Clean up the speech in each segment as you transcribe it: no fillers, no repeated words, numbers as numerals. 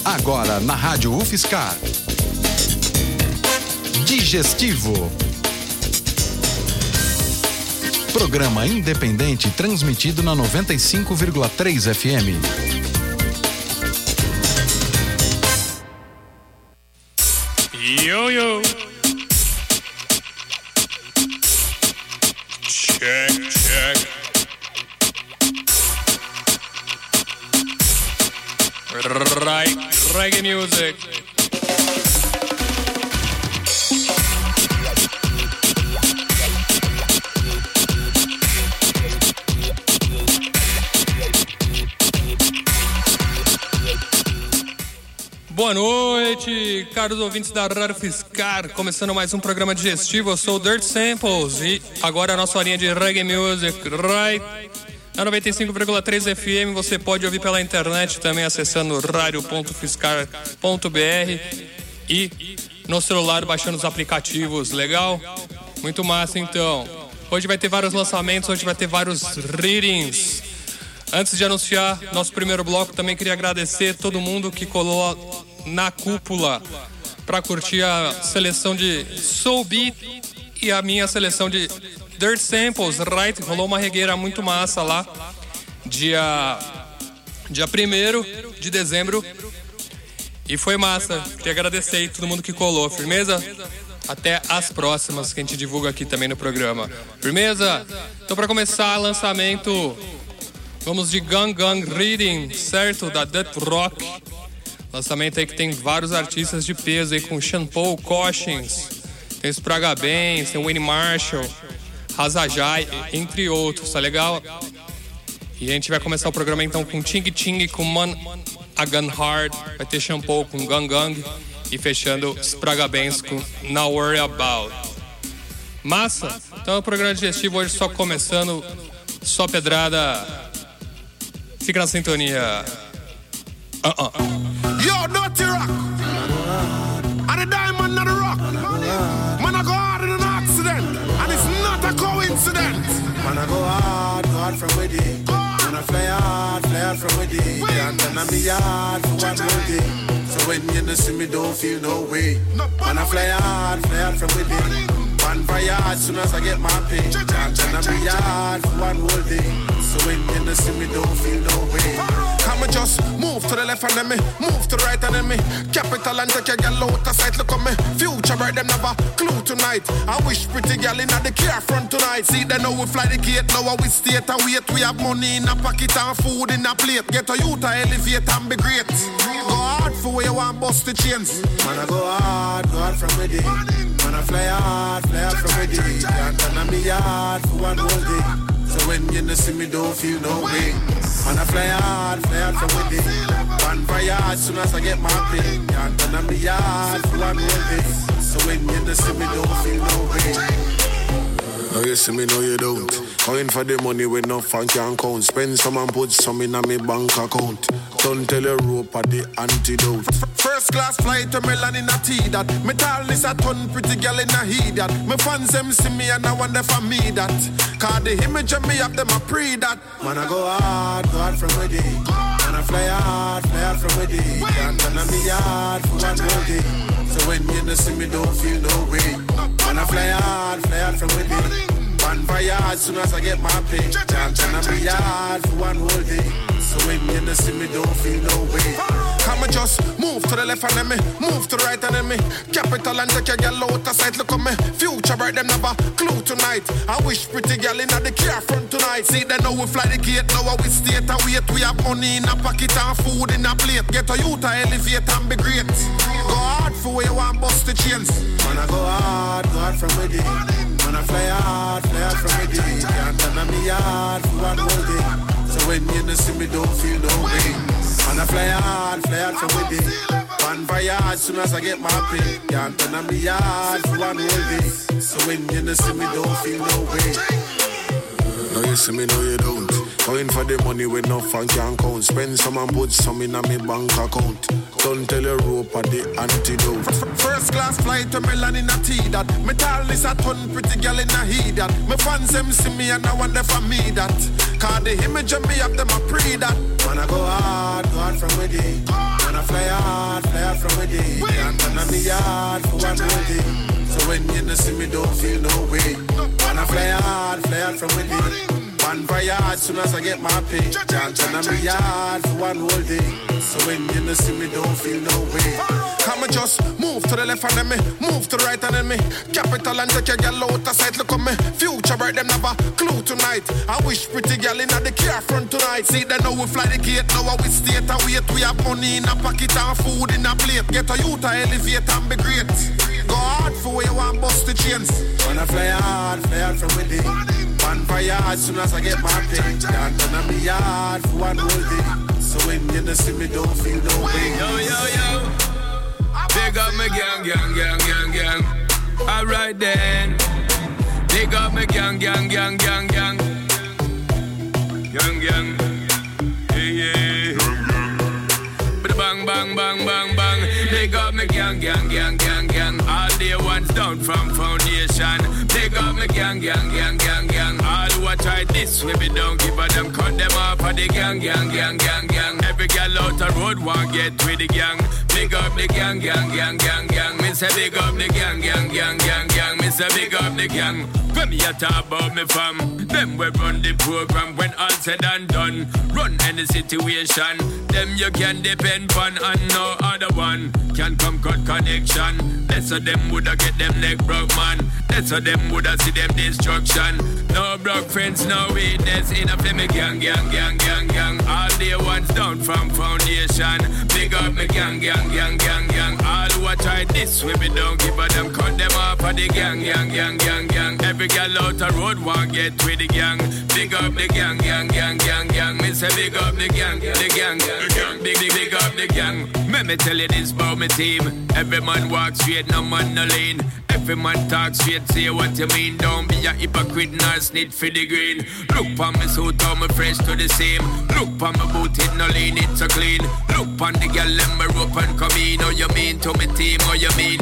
Agora na Rádio UFSCar. Digestivo. Programa independente transmitido na 95,3 FM. Yo, yo. Check, check. Right, reggae music. Boa noite, caros ouvintes da Rádio UFSCar, começando mais um programa digestivo. Eu sou o Dirt Samples e agora a nossa horinha de reggae music, right? Na 95,3 FM, você pode ouvir pela internet também acessando radio.ufscar.br e no celular baixando os aplicativos, legal? Muito massa então. Hoje vai ter vários lançamentos, hoje vai ter vários readings. Antes de anunciar nosso primeiro bloco, também queria agradecer todo mundo que colou na cúpula para curtir a seleção de Soul Beat e a minha seleção de Dirt Samples, right? Rolou uma regueira muito massa lá, dia 1º de dezembro, e foi massa. Queria agradecer aí todo mundo que colou, firmeza? Até as próximas que a gente divulga aqui também no programa, firmeza? Então, para começar, lançamento, vamos de Gang Gang Reading, certo? Da Death Rock. Lançamento aí que tem vários artistas de peso aí, com Sean Paul, Cochins, tem Spraga Benz, tem Wayne Marshall, Hazajai, entre outros, tá legal? E a gente vai começar o programa então com Ting Ting, com Man Agan Hard, vai ter Sean Paul com Gang Gang e fechando Spraga Benz com Now Worry About. Massa? Então o programa digestivo hoje só começando, só pedrada. Fica na sintonia. Yo, Dirty Rock. And the diamond not the rock. Man, I go hard in an accident. And it's not a coincidence. Man, I go hard from within. Man, I fly hard from within. And then I'm hard for one more day. So when you see me, don't feel no way. Man, I fly hard from within. Man, fire hard soon as I get my pay. And then I'm hard for one whole day. So when you see me, don't feel no way. I'ma just move to the left and then me move to the right and then me capital and take a girl out of sight. Look on me future right, them never clue tonight. I wish pretty girl in the car front tonight. See they know we fly the gate, now we stay and wait. We have money in a pocket and food in a plate. Get a youth to elevate and be great. Go hard for where you want bust the chains. Man I go hard from within. Man I fly hard from within. And then I'm hard for one whole day. So when you see me, don't feel no way. Man, I fly hard from within. Man, fire hard soon as I get my pay. And then I'm the yard for one whole day. So when you see me, don't feel no way. Now you see me, no you don't. Going for the money with no fun can count. Spend some and put some in a me bank account. Don't tell a rope at the antidote. First class flight to Milan in a tea that. Me tall is a ton, pretty girl in a heat that. Me fans them see me and I wonder for me that. Cause the image of me of them I pre that. Man I go hard from within. Man I fly hard from within. And then I'm the hard for one whole day. So when you see me don't feel no way. Man I fly hard from within. Man fire hard soon as I get my pay. And then I'm the hard for one whole day. So when you see me don't feel no way. I'ma just move to the left and then me move to the right and then me capital and take a girl out of sight. Look on me future right, them never clue tonight. I wish pretty girl in the car front tonight. See they know we fly the gate, now we stay and wait. We have money in a pocket and food in a plate. Get a youth to elevate and be great. Go hard for where you want bust the chains. Man I go hard from within. Man I fly hard from within. And then I'm hard for one whole day. So when you see me don't feel no way. Man I fly hard from within. Man fire hard soon as I get my pay. And then I'm hard for one whole day. So when you see me don't feel no way. Now you see me, no you don't. Going for the money with no fun can count. Spend some and put some in a me bank account. Don't tell a rope at the antidote. First class flight to Milan in a tea that. Me tall is a ton, pretty girl in a heat that. Me fans them see me and I wonder for me that. Cause the image of me of them I pre that. Man I go hard from within. Man I fly hard one whole day. So when you see me, don't feel no way. Wanna fly hard from within. One voyage, soon as I get my pay. Can't turn on me yard for one whole day. So when you see me, don't feel no way. Come and just move to the left and then me, move to the right and then me. Capital and take your girl out of sight. Look at me, future bright, them never clue tonight. I wish pretty girl in the car front tonight. See they know we fly the gate, now we stay to wait. We have money in a pocket and food in a plate. Get a youth to elevate and be great. Go hard for where you want bust the chains. Wanna fly hard from within. One voyage, soon as I get my pay. Can't turn on me yard for one whole day. So when you see me, don't feel no way. Yo. Big up my gang. Alright then. Big up my gang. Gang. Yeah. Bang. Big up my gang. All day ones down from foundation. Big up my gang. All who a try this way, we don't give a damn. Cut them off of the gang. Every girl out the road want get with the gang. Big up the gang. Me say big up the gang. Me say big up the gang. When me a talk about me fam, them we run the program when all said and done. Run any situation, them you can depend on and no other one can come cut connection. That's how them woulda get them neck broke man. That's how them woulda see them destruction. No broke friends, no weakness in a me gang. All day ones down from foundation. Big up me gang. All who a try this way, we don't give a damn. Cut them off of the gang. Every girl out the road want get with the gang. Big up the gang. Me say big up the gang. Big up the gang. Let me tell you this about my team. Every man walk straight, no man no lean. Every man talk straight, say what you mean. Don't be a hypocrite nor snitch for the green. Look on me suit, how me fresh to the same. Look on my boot, it no lean, it's so clean. Look on the girl, let me rope and come in. How you mean to me team, how you mean.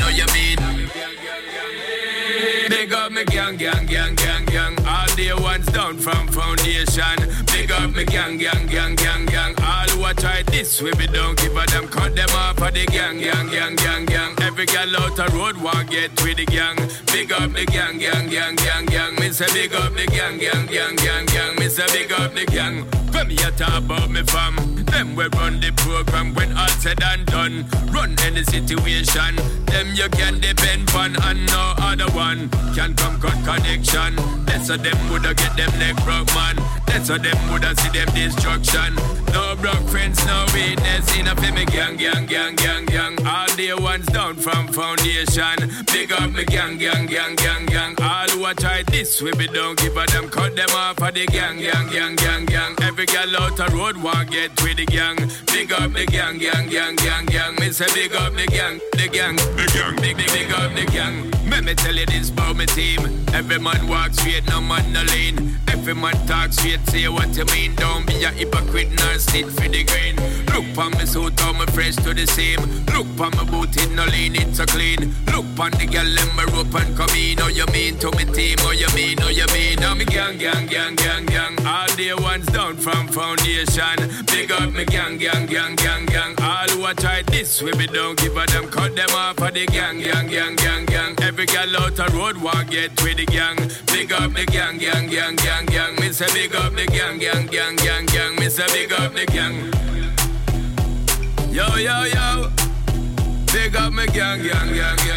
Big up me gang. All day ones down from foundation. Big up me gang. All who a try this way, we don't give a damn. Cut them off of the gang. Every girl out the road want get with the gang. Big up the gang. Me say big up the gang. Me say big up the gang. When me a talk about me fam, them we run the program when all said and done. Run any situation, them you can depend on and no other one can come cut connection. That's how them woulda get them neck broke man. That's how them woulda see them destruction. No broke friends, no weakness in a me gang. All day ones down from foundation. Big up me gang. All who a try this way, we don't give a damn. Cut them off of the gang. Every girl out the road want get with the gang. Big up the gang. Me say big up the gang. Big up the gang. Let me tell you this about my team. Every man walk straight, no man no lean. Every man talk straight, say what you mean. Don't be a hypocrite nor snitch for the green. Look on me suit, how me fresh to the same. Look on my boot, it no lean, it's so clean. Look on the girl, let me rope and come in. How you mean to me team, how you mean. Now me gang. All day ones down from foundation. Big up me gang. All who a try this way, we don't give a damn. Cut them off of the gang. Every girl out the road want get with the gang. Big up the gang. Me say big up the gang. Me say big up the gang. Yo. Big up me gang. Gang.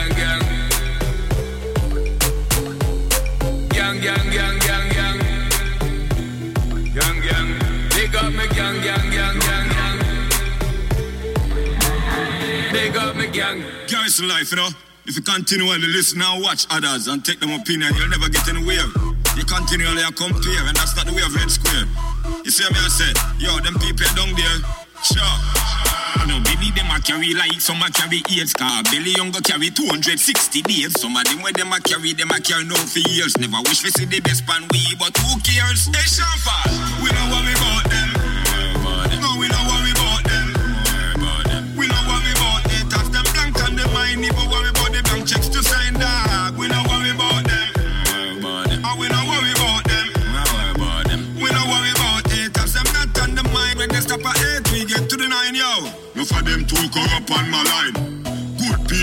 Big up me gang. Big up me gang. Garrison life, you know. If you continue to listen and watch others and take them opinion, you'll never get anywhere. You continually compare, and that's not the way of Red Square. You see what I said? Yo, them people down there, sure. No, Billy, them a carry like some a carry 8 car. Billy Young go carry 260 days. Some of them when them a carry no for years. Never wish we see the best pan we, but who cares? Hey, Shampa, we don't worry about them. No, we don't worry about them. We don't worry about it. Tax them blank on the mind. If we worry about the blank checks to sign, dog. We don't worry about them. And we don't worry about them. We don't worry about it. Tax them not on the mind. When they stop at 8, we get to the 9, yo. No for them too corrupt on my line. Good people.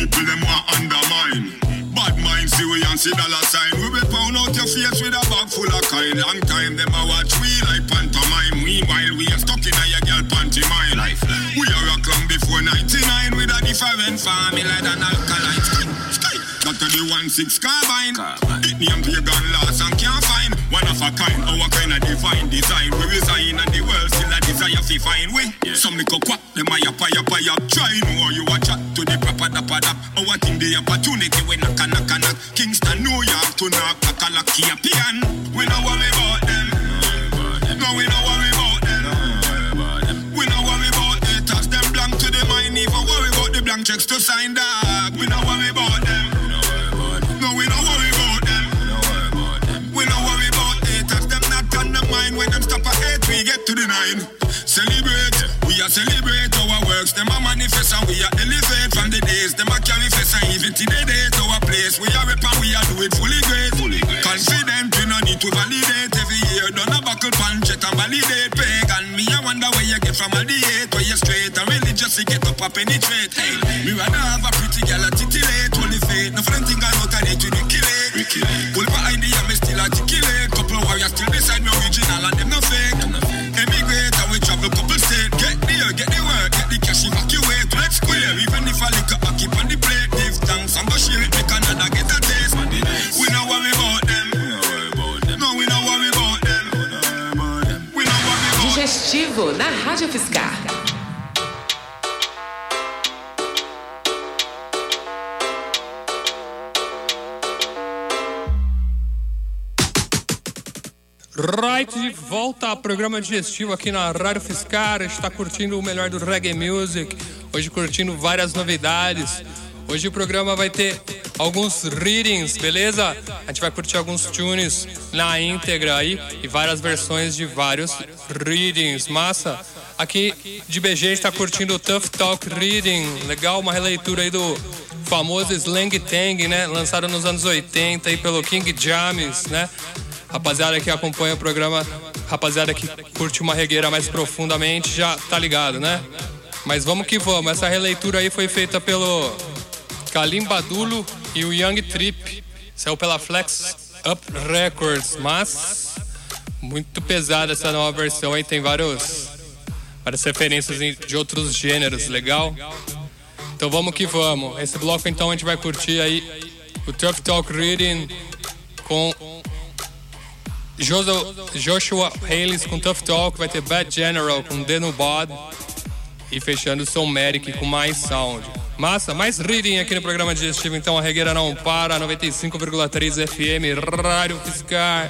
people them want undermine. Bad mind see we and see dollar sign. We will pound out your face with a bag full of kind. Long time them a watch we like pantomime. Meanwhile we are stuck in a your girl panty mine. We are a clown before 99 with a different formula than alkaline. Got to the 1-6 carbine. It name pagan lost and can't find. One of a kind, our kind of divine design. We resign and the world still a desire fi find we. Some little quack, them a yap. Try know you a chat to the proper dap. Our thing the opportunity we knock. Kingston, New York to knock Kakalaki Pian. We don't worry about them. No, we don't worry about them. We don't worry about it. Tax them blank to the mind. Even worry about the blank checks to sign dog. We don't worry about them. No, we don't worry about them. We don't worry about it. Tax them not on the mind. When them stop at 8, we get to the 9. Celebrate, we are celebrate our works. Them a manifest and we are elevate from the days. Them a carry face and even to the date our place. We are rap and we are do it fully great. Confident, we no need to validate. Every year done a buckle punch it and validate. Pagan, me I wonder where you get from all the hate. Where you straight and religious you get up and penetrate. Hey, me rather have a pretty girl a titillate. Holy faith, no friend think I know that they to Ricky. Pull my idea, me still articulate. Couple warriors still beside me original and them no fake. Emigrate and we travel couple state. Get there, get the work, get the cash, evacuate. Let's square, even if I lick up, I keep on the plate. Give thanks, I'm gonna share it, make another get a taste. We don't worry about them. No, we don't worry about them. We don't worry about them. Digestivo na Rádio Fiscar. Right, de volta ao programa digestivo aqui na Rádio Fiscar. A gente tá curtindo o melhor do reggae music. Hoje curtindo várias novidades. Hoje o programa vai ter alguns readings, beleza? A gente vai curtir alguns tunes na íntegra aí e várias versões de vários readings. Massa! Aqui de BG a gente tá curtindo o Tough Talk Reading. Legal, uma releitura aí do famoso Slang Tang, né? Lançado nos anos 80 aí pelo King James, né? Rapaziada que acompanha o programa, rapaziada que curte uma regueira mais profundamente, já tá ligado, né? Mas vamos que vamos. Essa releitura aí foi feita pelo Kalim Badulo e o Young Trip. Saiu pela Flex Up Records. Mas muito pesada essa nova versão aí. Tem várias referências de outros gêneros. Legal? Então vamos que vamos. Esse bloco então a gente vai curtir aí o Tough Talk Reading com Joshua Hayles com Tough Talk. Vai ter Bad General com Denubod. E fechando o Som Merrick com mais sound. Massa, mais reading aqui no programa digestivo. Então a regueira não para. 95,3 FM, Rádio Fiscar.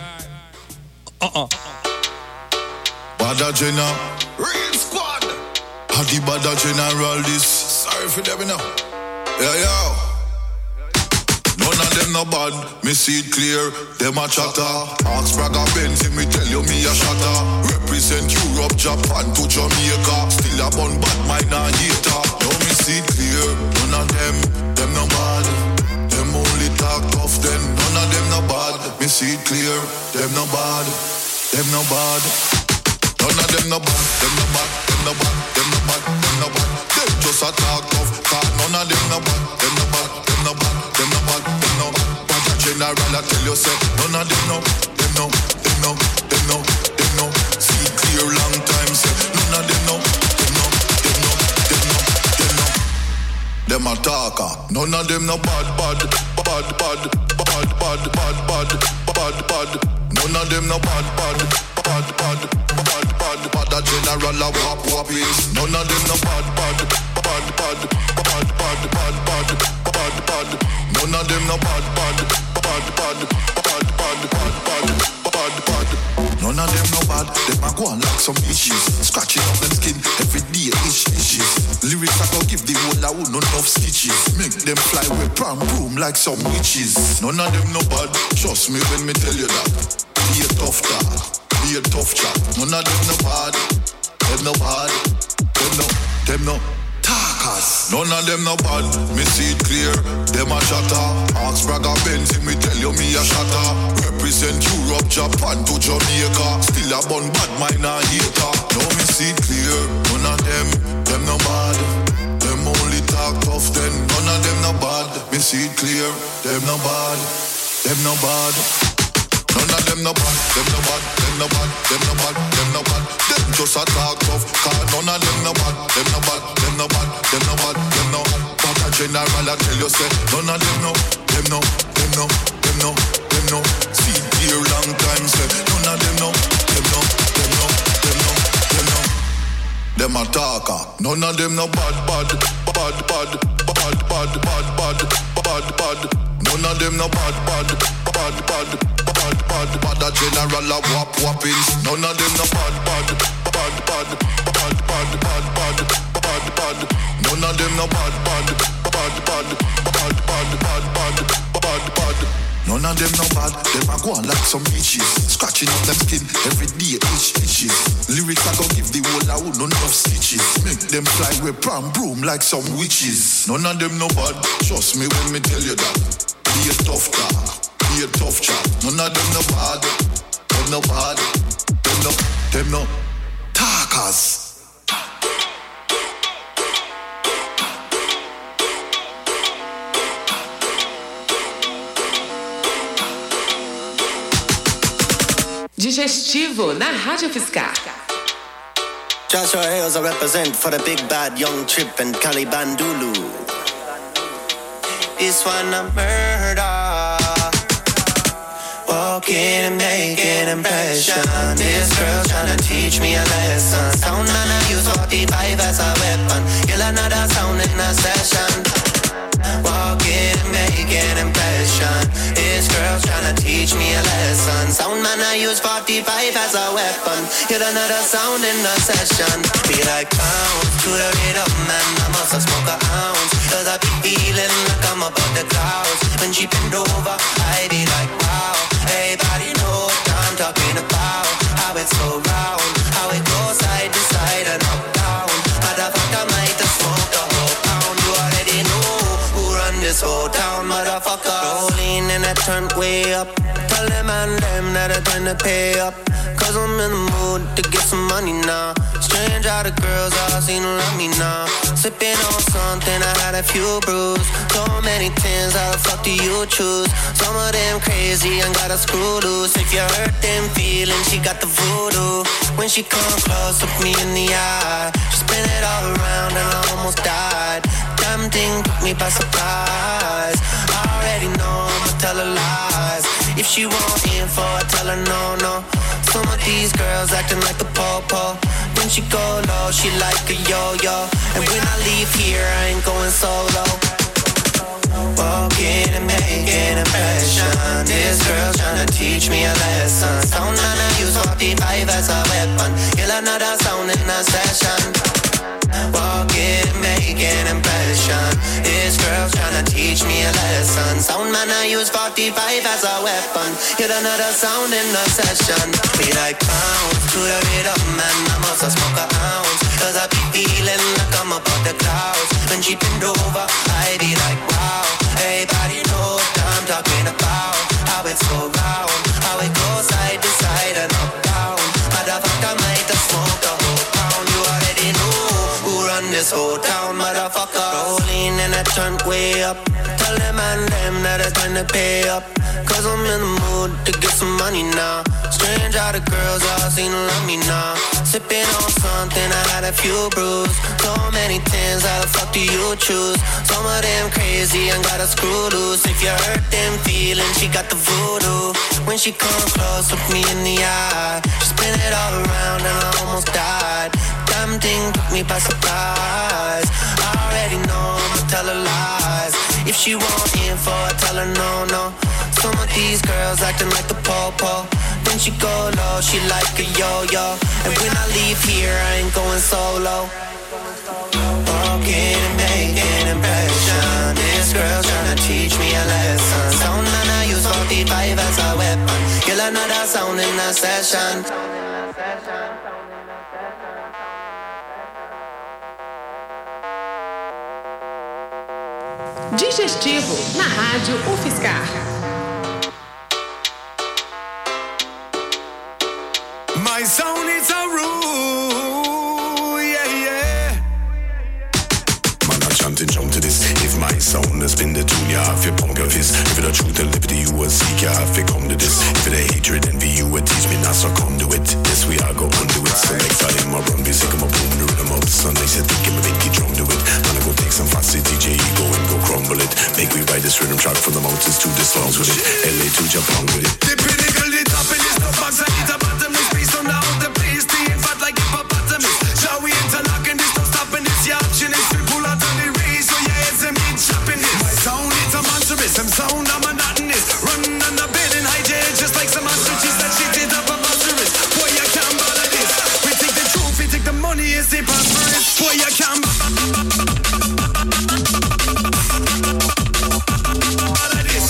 Bada General, Real Squad. Hadi Bada General this. Sorry for them now. Yeah. None of them no bad, me see it clear, them a chatter. Ask Braga Benz, me tell you me a shatter. Represent Europe, Japan to Jamaica. Still a bun bad mind and hater. Now me see it clear, none of them no bad. Them only talk tough then, none of them no bad. Me see it clear, them no bad. Them no bad. None of them no bad, them no bad, them no bad, them no bad, them no bad. Them just a talk tough, cause none of them no bad, them no bad, them no bad, them no bad, them no bad. But a general I tell you say, none of them no, them no, them no, them no, them no. See it clear long time say, none of them no, them no, them no, them no, them no. Them a talker, none of them no bad, bad, bad, bad, bad, bad, bad, bad, bad, bad. None of them no bad, bad, bad, bad, bad, bad, bad. A general a wap is. None of them no bad, bad, bad, bad, bad, bad, bad, bad, bad, bad. None of them no bad, bad, bad, bad, bad, bad, bad, bad, bad. None of them no bad. Them a go on like some issues, scratching up them skin every day. Issues. Lyrics I go give the whole a who no enough stitches. Make them fly with pram broom like some witches. None of them no bad. Trust me when me tell you that. Be a tough talk, be a tough chat. None of them no bad, them no bad, them no talkers. None of them no bad, me see it clear, them a shatter. Ask Braga Benz, me tell you me a shatter. Represent Europe, Japan to Jamaica. Still a bun bad mind and hater. Now me see it clear, none of them no bad. Them only talk tough then, none of them no bad. them no bad, them no bad. None of them no bad, them no bad, them no bad, them no bad, them no bad. Them just a talk tough, cause none of them no bad, them no bad, them no bad, them no bad, them no bad. But a general I tell you say, none of them no, them no, them no, them no, them no. See here long time say, none of them no, them no, them no, them no, them no. Them a talker, none of them no bad, bad, bad, bad, bad, bad, bad, bad, bad, bad. None of them no bad, bad, bad, bad, bad, bad, bad. A general a whoppings. None of them no bad, bad, bad, bad, bad, bad, bad, bad, bad, bad. None of them no bad, bad, bad, bad, bad, bad, bad, bad, bad. None of them no bad. Them a go on like some bitches, scratching up them skin every day, itches. Lyrics I go give the whole out, none of stitches. Make them fly with pram broom like some witches. None of them no bad. Trust me when me tell you that. Be a tough talk, be a tough chat. None of them no bad, them no bad, them no talkers. Digestivo na Rádio Fiscar. Joshua Hales I represent for the big bad young Trip and Cali Bandulu. This one a murder. Walking and making impression. This girl tryna teach me a lesson. Sound man I use 45 as a weapon. Kill another sound in a session. Walking and making impression. This girl tryna teach me a lesson. Sound man I use 45 as a weapon. Kill another sound in a session. Be like pounds to the rhythm man. I must have smoke a ounce. Cause I be feeling like I'm above the clouds. When she bend over, I be like wow. Everybody know what I'm talking about. How it's so round, how it goes side to side and up down. Motherfucker might have smoked a whole pound. You already know who run this whole town, motherfucker. Rolling and I turn way up. Tell them and them that I trying to pay up. Cause I'm in the mood to get some money now. Strange how the girls all seem to love me now. Sipping on something, I had a few brews. So many things, how the fuck do you choose? Some of them crazy and got a screw loose. If you hurt them feelings, she got the voodoo. When she come close, look me in the eye. She spin it all around and I almost died. Damn thing took me by surprise. I already know I'ma tell her lies. If she want info, I tell her no, no. Some of these girls acting like a po-po. When she go low, she like a yo-yo. And when I leave here, I ain't going solo. Walking and making impression. This girl tryna teach me a lesson. Sound and I use 45 as a weapon. Kill another sound in a session. Walking, making impression. This girl tryna teach me a lesson. Sound man I use 45 as a weapon. Hit another sound in a session. Be like pounds to the rhythm man. I must have smoke a ounce. Cause I be feeling like I'm above the clouds. When she bend over, I be like wow. Everybody know what I'm talking about. How it's so round, how it goes side to side and up down. Motherfucker might have smoked a whole pound. You already know who run this whole town, motherfucker. Rolling and I turn way up. Tell them and them that I trying to pay up. Cause I'm in the mood to get some money now. Strange how the girls all seem to love me now. Sipping on something, I had a few brews. So many things, how the fuck do you choose? Some of them crazy and got a screw loose. If you hurt them feelings, she got the voodoo. When she come close, look me in the eye. She spin it all around and I almost died. Damn thing took me by surprise. I already know I'ma tell her lies. If she want info, I tell her no, no. Some of these girls acting like a po-po. When she go low, she like a yo-yo. And when I leave here, I ain't going solo. Walking and making impression. This girl tryna teach me a lesson. Sound and I use 45 as a weapon. Kill another sound in a session. Digestivo na Rádio UFSCar. My zone is a rule, yeah, yeah. Man, I chanting, jump to this. If my sound has been the tune, you have to punk of this. If it a truth and liberty you will seek, you have to come to this. If it a hatred, envy, you will teach me not succumb to it. Yes, we are go undo it. So next time I run, be sick of my boom, the rhythm up. So nice, I think I'm a big drum to it. Man, I go take some fast DJ, go and go crumble it. Make we ride this rhythm track from the mountains to the slums with it. LA to Japan with it. The pinnacle, the top, and it's no box, I need a bottomless piece. So now the place, the fat like hippopotamus. Shall we interlock and this don't stop and this your option is to pull out on the race. So yeah, it's a meat chopping this. My sound, it's a monstrous, some sound, I'm monotonous. Running on the bed and hijack just like some ostriches. That shit is up a monstrous. Boy, you can't bother this. We take the truth, we take the money, it's the prosperous. Boy, you can't bother this.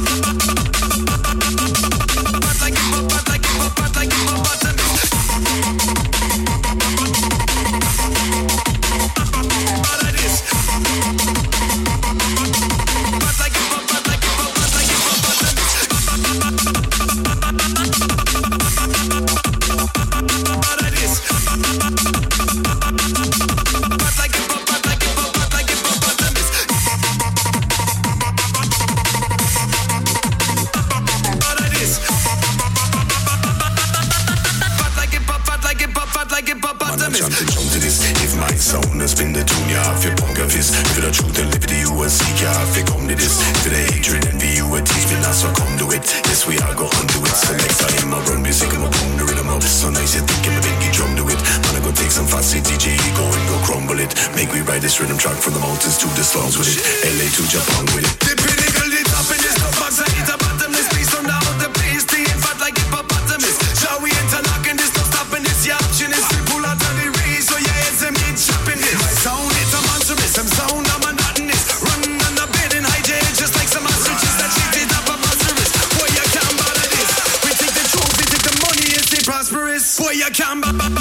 This rhythm track from the mountains to the slums with it. LA to Japan with it. The pinnacle, the top, and this no box, I need a bottomless piece. So now the place, the fat like hippopotamus. Shall we interlock and this don't stop and this your option is to pull out on the race. So yeah, it's a meat chopping this. My sound, it's a monstrous, some sound, I'm monotonous. Running on the bed and hijack just like some ostriches. That shit is up a monstrous. Boy, you can't bother this. We take the truth, we take the money, it's the prosperous. Boy, you can't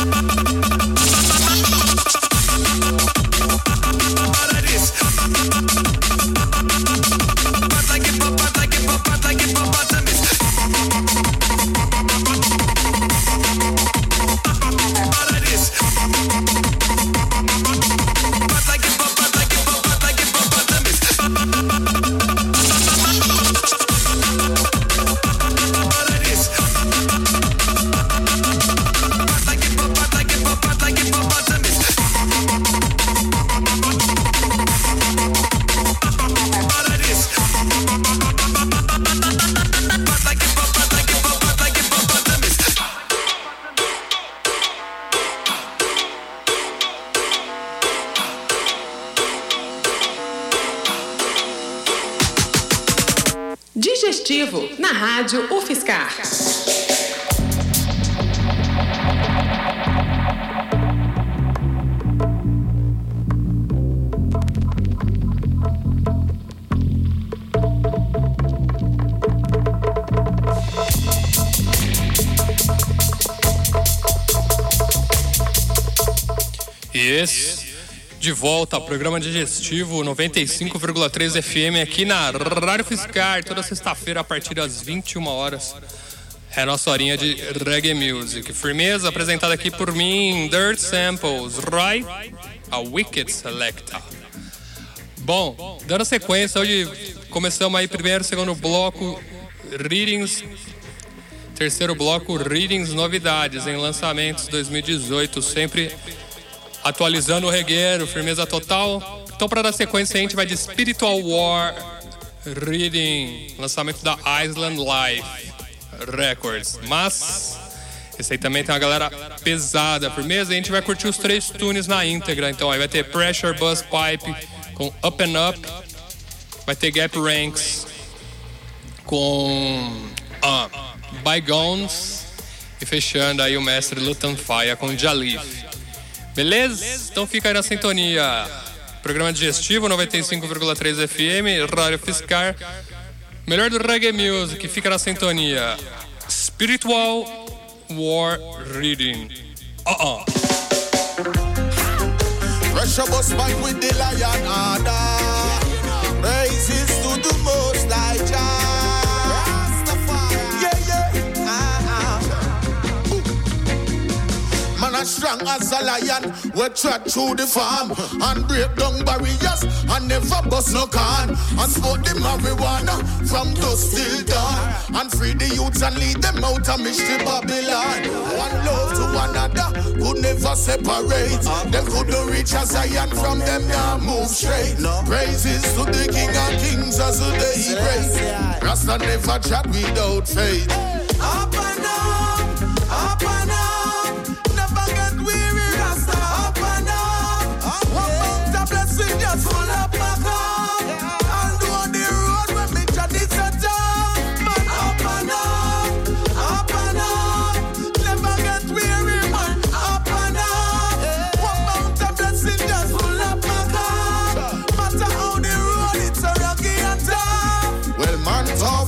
Digestivo, na Rádio UFSCar. Yes. De volta ao programa digestivo 95,3 FM aqui na Rádio UFSCar, toda sexta-feira a partir das 21 horas. É a nossa horinha de reggae music. Firmeza, apresentada aqui por mim, Dirt Samples, right? A Wicked Selecta. Bom, dando sequência, hoje começamos aí primeiro, segundo bloco, readings. Terceiro bloco, readings, novidades em lançamentos 2018, sempre atualizando o regueiro, firmeza total. Então, para dar sequência, a gente vai de Spiritual War Reading, lançamento da Island Life Records. Mas esse aí também tem uma galera pesada, firmeza. A gente vai curtir os 3 tunes na íntegra. Então, aí vai ter Pressure Buzz Pipe com Up and Up, vai ter Gap Ranks com Bygones e fechando aí o mestre Lutan Fire com Jalif. Beleza? Então fica aí na sintonia. Programa digestivo 95,3 FM, Rádio UFSCar. Melhor do reggae music, fica na sintonia. Spiritual War Reading. Pressure bus fight with the lion order. Praises to the most high Jah. Yeah, yeah. Man, I as strong as a lion. We tread through the farm and break down barriers and never bust no can. And smoke the marijuana from dusk till dawn. And free the youths and lead them out of mystery Babylon. One love to one another could never separate. Them couldn't reach a Zion from them now move straight. Praises to the King of Kings as the day breaks. Rasta never chat without faith. Up and up, up and up. Never get weary, Rasta. Up and up. One mount of blessing just full up my cup. I'll do on the road when me chat is a job. Man, up and up, up and up. Never get weary, man. Up and up. One mount of blessing just full up my cup. Matter how the road, it's a rocky and tough. Well, man tough,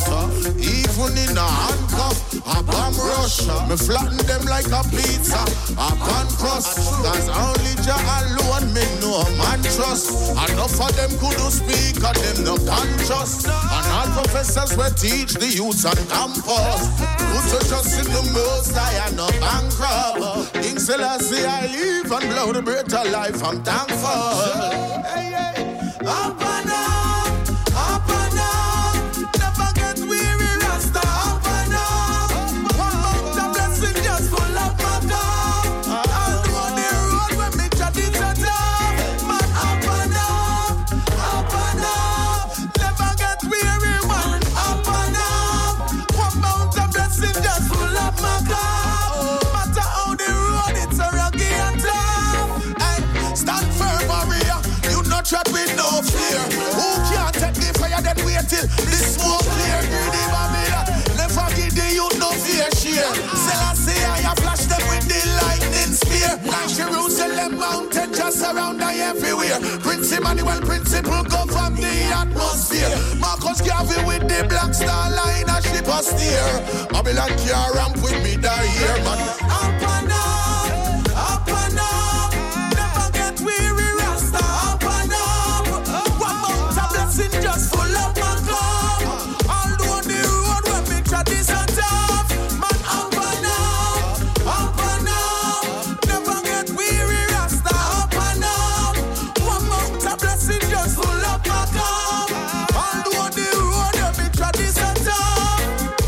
even in a handcuff. A bomb rush, me flatten them like a pizza. A pan crust, cause only Jah alone me know man trust. Enough of them couldn't speak and them no conscious. And all professors will teach the youths on campus. Put your trust in the most I am no bankrupt. King Selassie I live and blow the breath of life, I'm thankful. Hey, hey. Up and up, up and up. Never get weary, Rasta. Up and up. One mount of blessing just full up my cup. I'll do on the road when me chat is a job. Man, up and up, up and up. Never get weary, man. Up and up. One mount of blessing just full up my cup. Matter how the road, it's a rocky and tough. Hey, stand firm, warrior. You not trap with no fear. Who can't take the fire then wait till the smoke clear? Greedy Babylon, never give the youth no fear share. Selassie I flash them with the lightning spear. Like Jerusalem mountain just around I everywhere. Prince Emmanuel principle govern the atmosphere. Marcus Garvey with the black star line a ship a steer. Babylon can't ramp with me that year, man. Up and up, up and up. Never get weary, Rasta. Up and up. One mount of blessing just full up my cup. I'll do on the road when me chat is a tough. Man, up and up, up and up. Never get weary, Rasta. Up and up. One mount of blessing just full up my cup. I'll do on the road when me chat is a tough.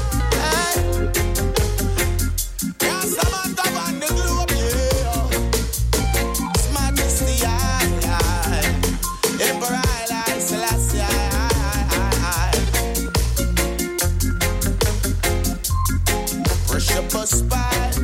Hey. Yeah, Samantha Van the Globe, yeah. Smartest the eye. Emperor Haile Selassie, pressure bus by.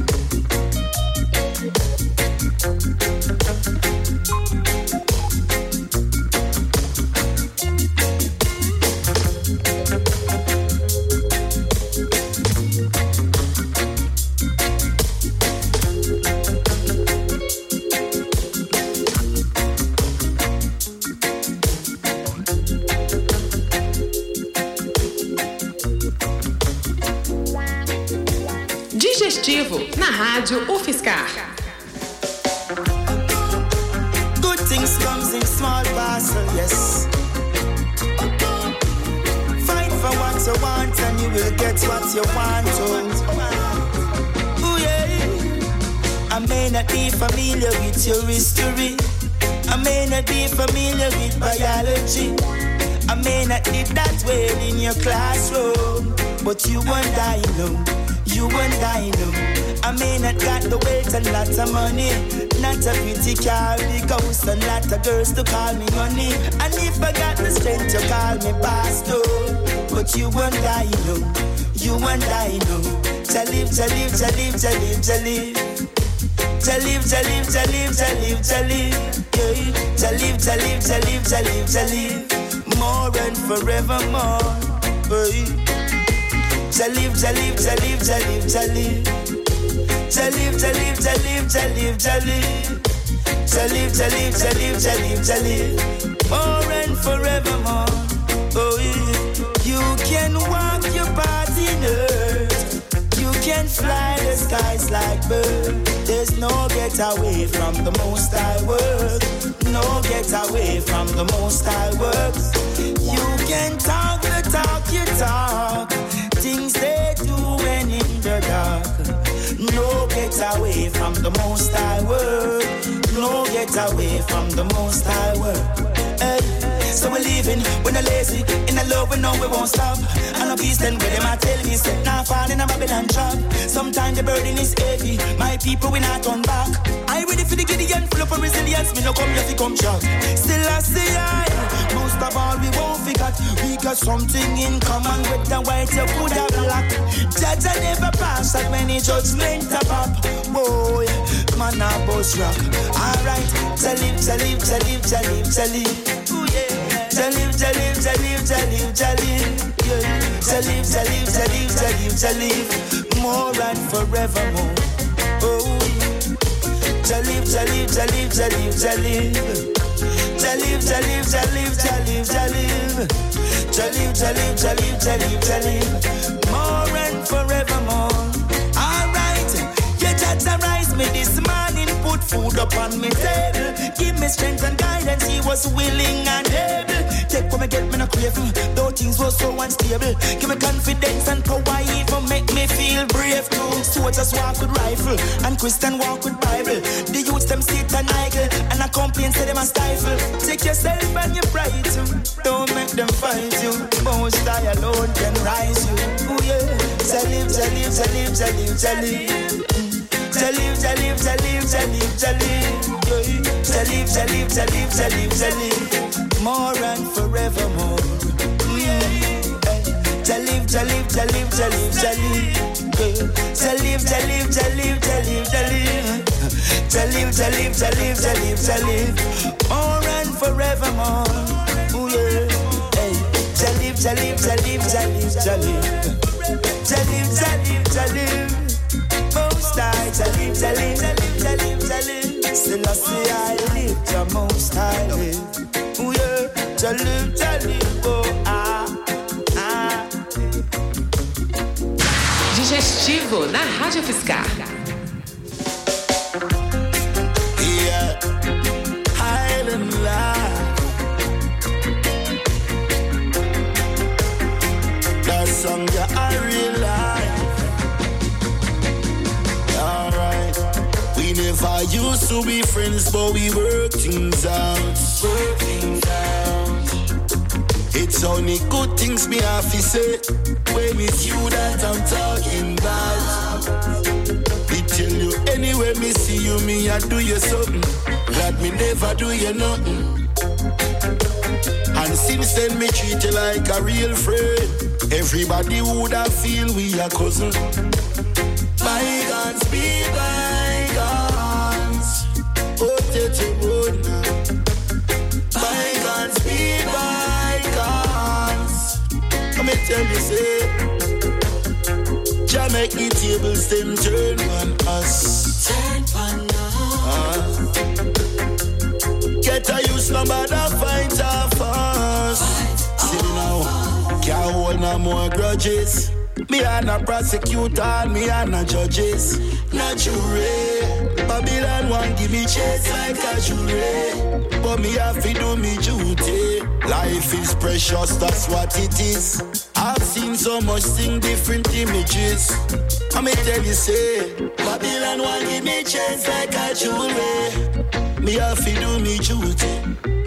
Digestivo, na Rádio UFSCar. Good things comes in small parcel, yes. Fight for what you want and you will get what you want. Oh yeah. I may not be familiar with your history. I may not be familiar with biology. I may not live that way in your classroom, but you and I know. You and I know. I may not got the wealth and lots of money, not a pretty car, big house and lot of girls to call me honey. And if I got the strength to call me pastor, but you and I know. You and I know. Jalib, jalib, jalib, jalib, jalib. Jalib, jalib, jalib, jalib, jalib. Jalib, jalib, jalib, jalib, jalib. More and forevermore. Jalib, jalib, jalib, jalib, jalib. Jalib, jalib, jalib, jalib, jalib. Jalib, jalib, jalib, jalib, jalib. More and forevermore. Oh yeah. You can walk your path in earth. You can fly the skies like birds. There's no get away from the Most High work. No get away from the Most High work. You can talk the talk you talk. Things they do when in the dark. No get get away from the Most High Word. No get away from the Most High Word. Hey. So we're leaving, we're not lazy. In the love we know we won't stop. And a beast then where them a tell me say, nah fall in a Babylon trap. Sometimes the burden is heavy. My people we not turn back. I ready for the Gideon, full of resilience. Me no come here to come shot. Still I say I. Most of all we won't forget. We got something in common with the white you could have black. Judge I never pass at many judgment a pop. Boy, man a boss rock. Alright, Jalib. Ooh yeah. Jalib. More and forevermore. Oh, Jalib. More and forevermore. Alright, you just arise me this morning, put food upon me table. Give me strength and guidance, he was willing and able. Take what me get, me no crave, though things were so unstable. Give me confidence and power, even make me feel brave too. Soldiers walk with rifle, and Christian walk with Bible. The youths them sit and idle, and I complain say them a stifle. Take yourself and your pride too, don't make them fight you. Most High alone can rise you. Oh yeah, Jalib. More and forevermore. Jalib. More and forevermore. Ooh yeah. Hey, Jalib. Most High, Jalib. Still I say I live, the Most High live. Ooh yeah, Jalib, oh ah. Digestivo na Rádio Fiscar. Yeah, Highland Life. That song yeah, I realize. Alright, we never used to be friends, but we work things out. It's only good things me have to say. When it's you that I'm talking about. Me tell you anywhere me see you, me I do you something that me never do you nothing. And since then me treat you like a real friend. Everybody would have feel we are cousin. Bygones be bygones. Oh, tete bona. Bygones be bygones. Come and tell me, say, Jah make the tables them turn on us. Get a use number that fight off us. See now, can't hold no more grudges. Me and a prosecutor, me and a judges. Not jury. Babylon won't give me chase like a jury. But me have to do me duty. Life is precious, that's what it is. I've seen so much thing, different images. I may tell you, say, Babylon won't give me chase like a jury. Me have to do me duty.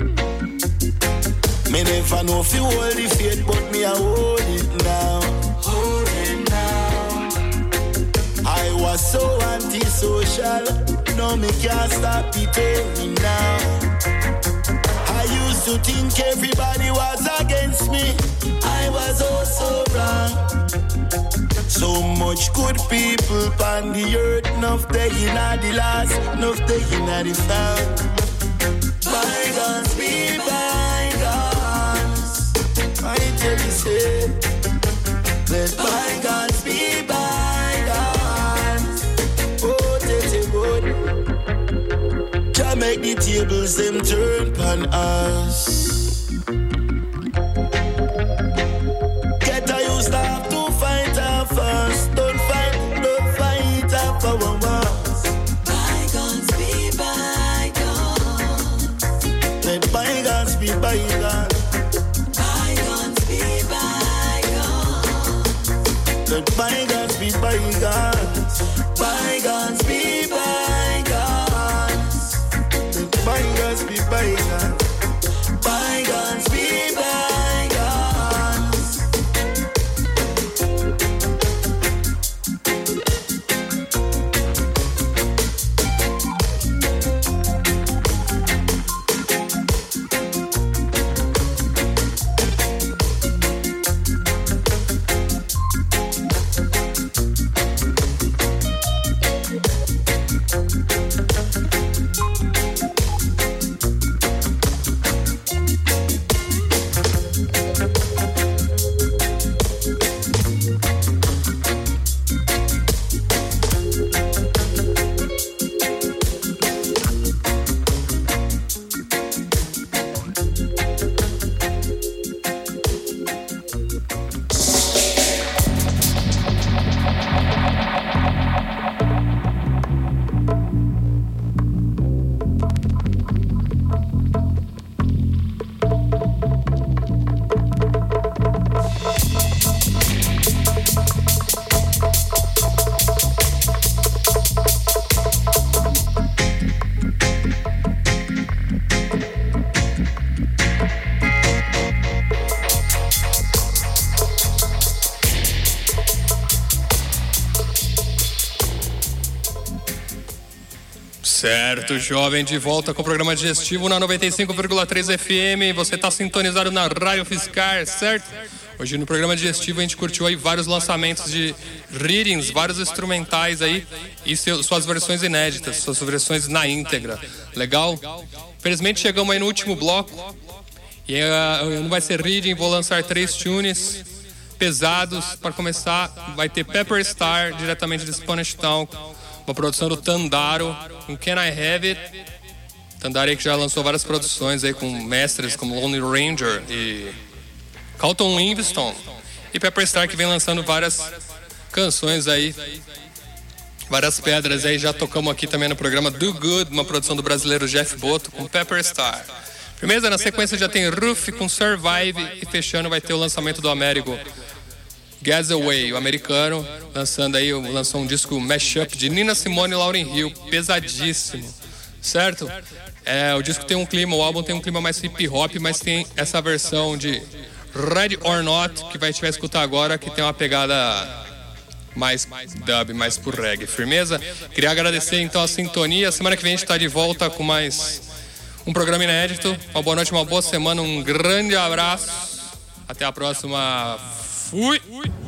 Me never know if you hold the faith, but me I hold it now. Hold it now. I was so antisocial, no me can't stop it now. I used to think everybody was against me. I was also wrong. So much good people on the earth, enough day in the last, enough day in the found. Bygones be bygones. I tell you, say, let bygones be bygones. Oh, tete good. Jah make the tables them turn on us. Get a you stop to fight off us. Don't fight off our wars. Bygones be bygones. Let bygones be bygones. Let bygones be bygones. Bygones be Certo, jovem, de volta com o programa digestivo na 95,3 FM. Você está sintonizado na Rádio Fiscar, certo? Hoje no programa digestivo a gente curtiu aí vários lançamentos de readings, vários instrumentais aí e suas versões inéditas, suas versões na íntegra. Legal? Felizmente chegamos aí no último bloco e não vai ser reading, vou lançar 3 tunes pesados. Para começar, vai ter Pepper Star, diretamente de Spanish Town, uma produção do Tandaro, com Can I Have It? Tandaro aí que já lançou várias produções aí com mestres como Lonely Ranger e Carlton Livingston. E Pepper Star que vem lançando várias canções aí, várias pedras aí. Já tocamos aqui também no programa Do Good, uma produção do brasileiro Jeff Boto com Pepper Star. Firmeza, na sequência já tem Roof com Survive e fechando vai ter o lançamento do Américo Gasaway, o americano, lançou um disco mashup de Nina Simone e Lauryn Hill, pesadíssimo, certo? O disco tem um clima, o álbum tem um clima mais hip hop, mas tem essa versão de Ready or Not que a gente vai escutar agora, que tem uma pegada mais dub, mais pro reggae, firmeza? Queria agradecer então a sintonia. Semana que vem a gente tá de volta com mais um programa inédito. Uma boa noite, uma boa semana, um grande abraço, até a próxima. Fui!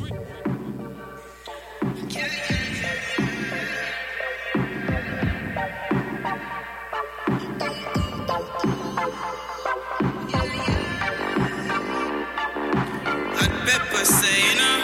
Pepper say, you know,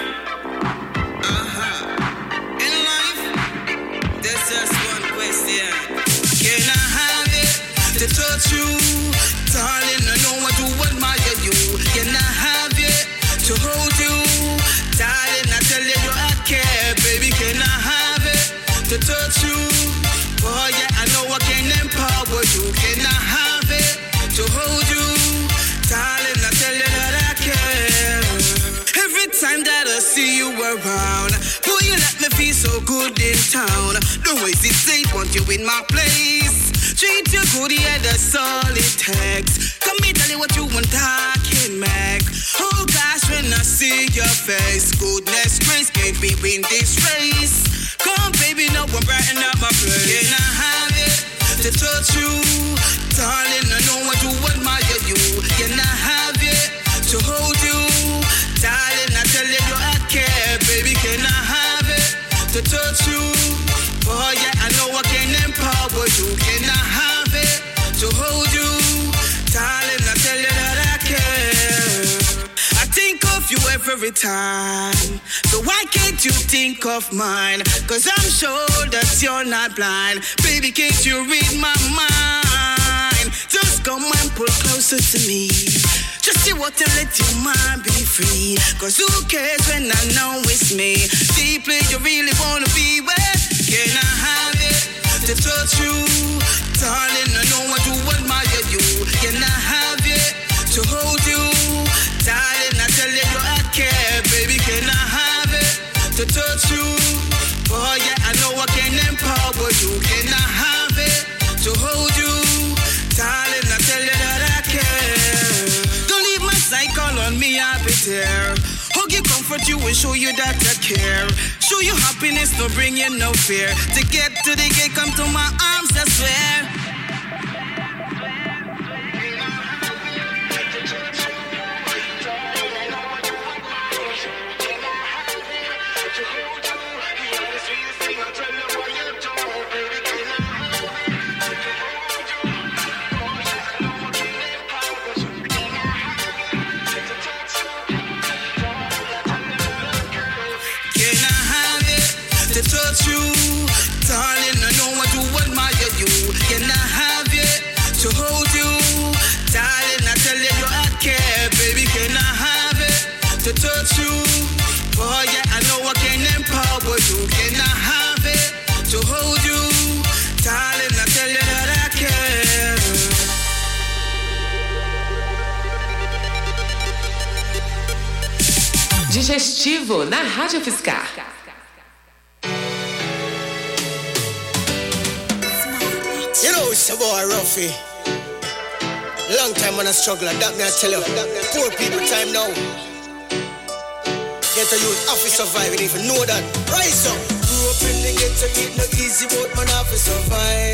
in life, there's just one question. Can I have it to touch you? Darling, I know I do admire you. Can I have it to hold you? Darling, I tell you I care. Baby, can I have it to touch you? Boy, yeah, I know I can empower you. Can I have it to hold you? Darling, I tell you that I care. Every time that I see you around, boy, you let me feel so good in town. Don't hesitate, want you in my place. Treat you good, yeah, that's all it takes. Come me tell you what you want, I can make. Oh gosh, when I see your face, goodness grace, can't be win this race. Come baby, now I'm brighten up my place. Can I have it to touch you? Darling, I know I do admire you. Can I have it to hold you? Darling, I tell you I care. Baby, can I have it to touch you? Oh yeah, I know I can empower you. Can I have it to hold you? Darling, I tell you that I care. I think of you every time, so why can't you think of mine? Cause I'm sure that you're not blind. Baby, can't you read my mind? Just come and pull closer to me. Just see what and let your mind be free. Cause who cares when I know it's me? Deeply you really wanna be with. Can I have it to touch you? Darling, I know I do admire you. Can I have it to hold you? Darling, I tell you I care. Baby, can I have it to touch you? Boy, yeah, I know I can empower you. Can I have it to hold you? Darling, I tell you that I care. Don't leave my cycle on me, I'll be there. Hug you, comfort you, and show you that I care. Show you happiness, no bring you no fear. To get to the gate, come to my arms, I swear. Touch you, darling, I know I do admire you. Can I have it to hold you? Darling, I tell you I care. Baby, can I have it to touch you? Boy, yeah, I know I can empower you. Can I have it to hold you? Darling, I tell you that I care. Digestivo na Rádio Fiscar. You know it's a boy Ruffy. Long time on a struggle, that me I tell you. Poor people time now. Get a youth have to survive, and if you know that, rise up. Grew up in the ghetto, it no easy, but man have to survive.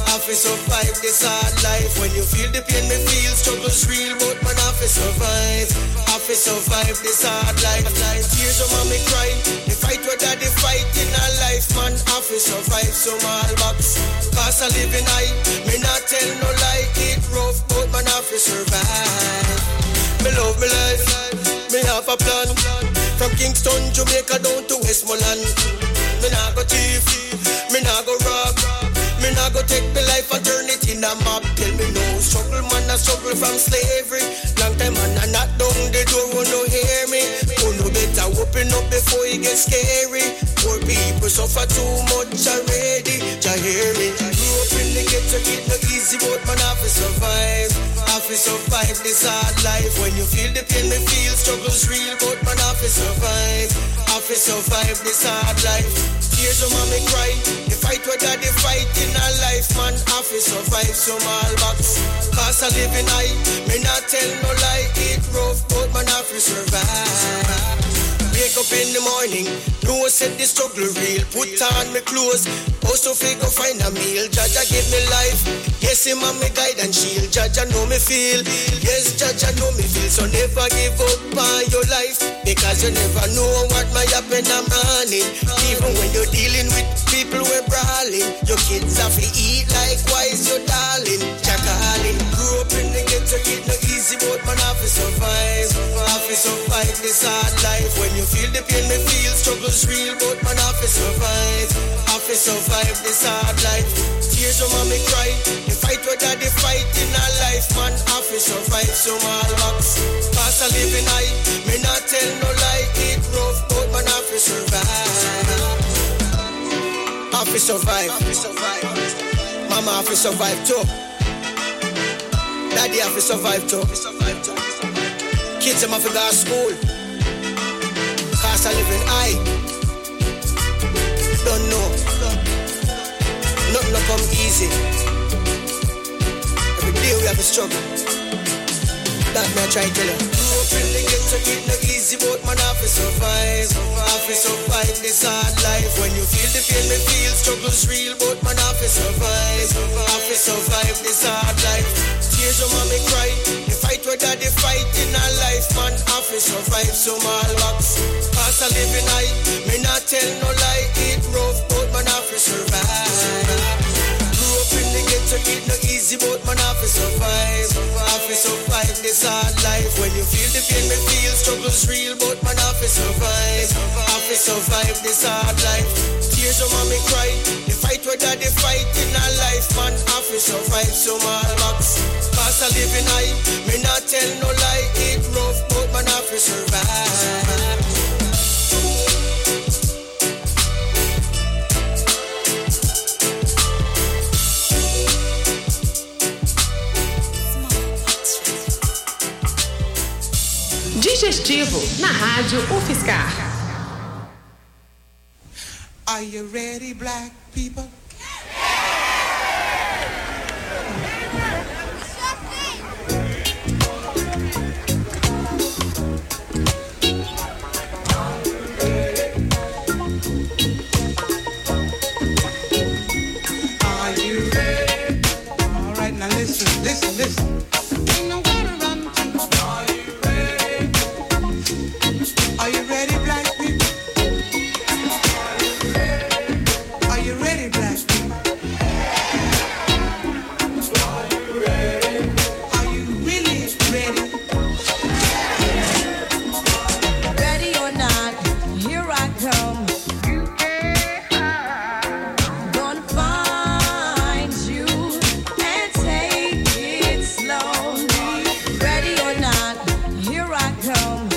I feel survive this hard life. When you feel the pain, me feel struggles real, but man, I feel survive. I feel survive this hard life. Tears of mommy cry. The fight where daddy fight in our life, man, I feel survive. So my box, cause I live in high. Me not tell no lie, it rough, but man, I feel survive. Me love me life, me have a plan. From Kingston, Jamaica down to Westmoreland. Me nah go thief, me nah go rob. Me nah go take me life and turn it in a map. Tell me no struggle, man, I struggle from slavery. Long time man, I knock down the door, who no hear me. Who no better open up before it gets scary. Poor people suffer too much already. Just hear me. Grew up in the ghetto, it no easy, but man, I feel survive. I feel survive this hard life. When you feel the pain, me feel struggles real, but man, I feel survive. I feel survive this hard life. Tears of mommy cry. The fight where daddy fight in our life, man, I feel survive. So my box, cause I live in high. Me not tell no lie, it rough, but man, I feel survive. Wake up in the morning, know said the struggle real. Put on me clothes, also figure find a meal. Jaja give me life, yes him and me guide and shield. Jaja know me feel, yes Jaja know me feel. So never give up on your life, because you never know what might happen in the morning. Even when you're dealing with people we're brawling, your kids have to eat likewise your darling. Jackalin, grew up in the ghetto, it no easy, but man I feel survive. I feel survive this hard life. When you feel the pain, me feel struggles real, but man I feel survive. I feel survive this hard life. Tears of mommy cry. The fight where daddy fight in our life, man I feel survive. So my box, cause I live in high. Me not tell no lie, it rough, but man I feel survive. I feel survive. Mama I feel survive too. Daddy I feel survive too. Kids them have to go to school, cause I live in high. Don't know, nothing no come easy. Every day we have a struggle. That me I try to tell you. Grew up in the ghetto, it no easy, but man I feel survive. I feel survive this hard life. When you feel the pain, me feel struggles real, but man I feel survive. I feel survive this hard life. Tears of mommy cry. The fight where daddy fight in our life, man I feel survive. So my box, cause I live in high. Me not tell no lie, it rough, but man I feel survive. Grew up in the ghetto, it no easy, but man I feel survive. I feel survive this hard life. When you feel the pain, me feel struggles real, but man I feel survive. I feel survive this hard life. Tears of mommy cry. The fight where daddy fight in our life, man I feel survive. So my box, cause I live in high. Me not tell no lie, it rough, but man I feel survive. Digestivo, na Rádio UFSCar. Are you ready, black people? Are you ready? All right, now listen. Ain't nowhere to run to. Are you ready, black people? Are you ready, black people? Are you really ready? Ready or not, here I come. Gonna find you and take it slowly. Ready or not, here I come.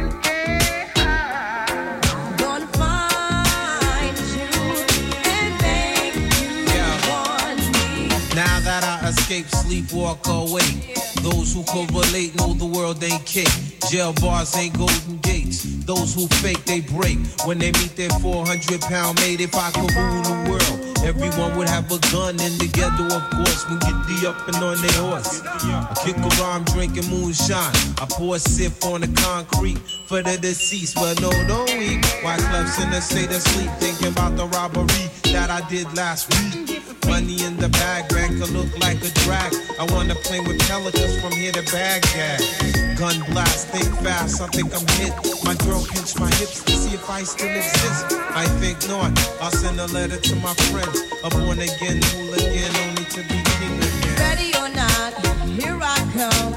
Gonna find you and make you want me. Now that I escape, sleep, walk away. Those who correlate know the world ain't cake. Jail bars ain't golden gates. Those who fake, they break. When they meet their 400-pound mate, if I could rule the world, everyone would have a gun in the ghetto, of course. When get the up and on their horse. I kick a rhyme, drinking moonshine. I pour a sip on the concrete for the deceased. But no, don't weep. Why clubs in the state of sleep, thinking about the robbery that I did last week. Money in the bag, bank could look like a drag. I wanna play with pelicans from here to Baghdad. Gun blast, think fast, I think I'm hit. My girl pinched my hips to see if I still exist. I think not, I'll send a letter to my friends. A born again hooligan, only to be king again. Ready or not, here I come.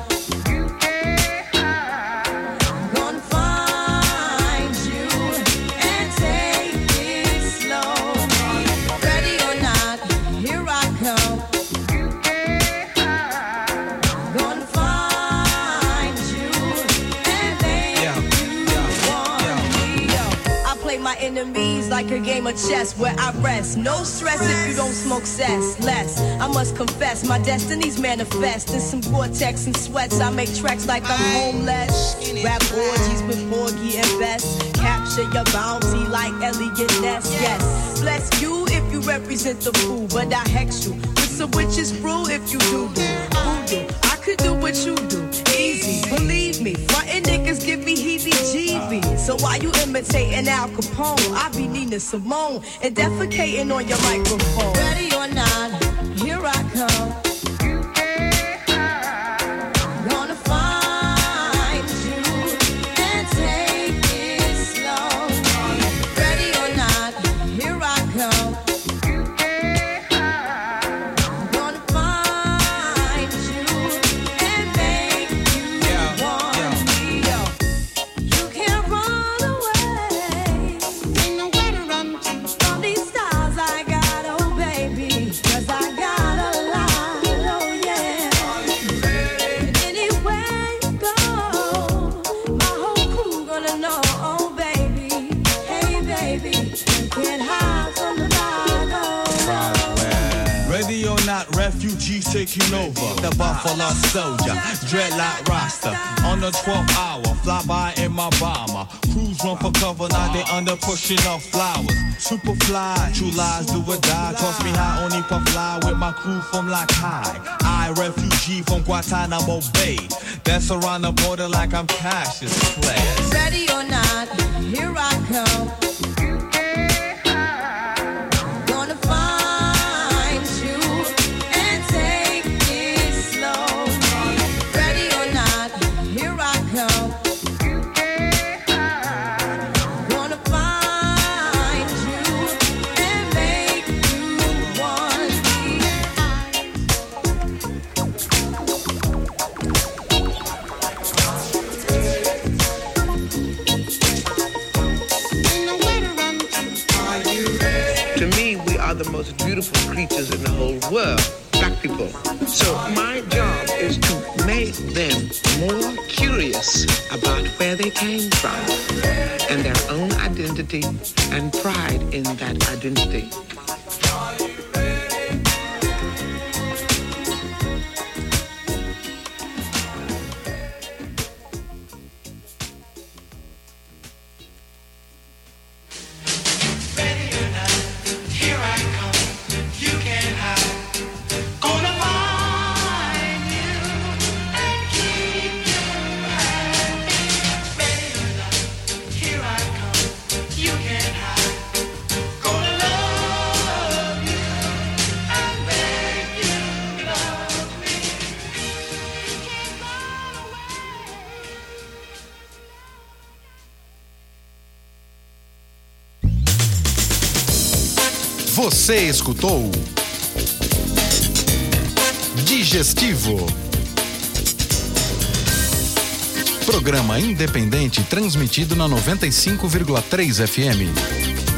Enemies like a game of chess where I rest. No stress if you don't smoke cess. Less, I must confess, my destiny's manifest. In some Gore-Tex and sweats, I make tracks like I'm homeless. Rap orgies with Porgy and Bess. Capture your bounty like Elliot Ness. Yes, bless you if you represent the fool, but I hex you with some witches brew if you do voodoo. I could do what you do, easy, believe me. Frontin' niggas give me heebie-jeebies. So why you imitating Al Capone? I be Nina Simone and defecating on your microphone. Ready or not, here I come. Gonna find you and take it slow. Ready or not, here I come. Gonna find you and make you want me. You can't run away. Ain't nowhere to run to. All these stars I got, oh baby, 'cause I got a lot, oh yeah. And anywhere you go, my whole crew gonna know, oh baby, hey baby, you can't hide from the Ready or not, refugees taking over. The Buffalo Soldier, dreadlock roster. On the 12th hour, fly by in my bomber. Crews run for cover, now they under pushing off flowers. Super fly, true lies do or die. Toss me high, only puff fly with my crew from like high. I refugee from Guantanamo Bay. That's around the border like I'm Cassius Clay. Ready or not, here I come. Gonna find you and take it slow. Ready or not, here I come. Gonna find you and make you want me. To me, we are the most beautiful creatures in the whole world, black people. So my job is to make them more curious about where they came from and their own identity and pride in that identity. Você escutou Digestivo. Programa independente transmitido na 95,3 FM.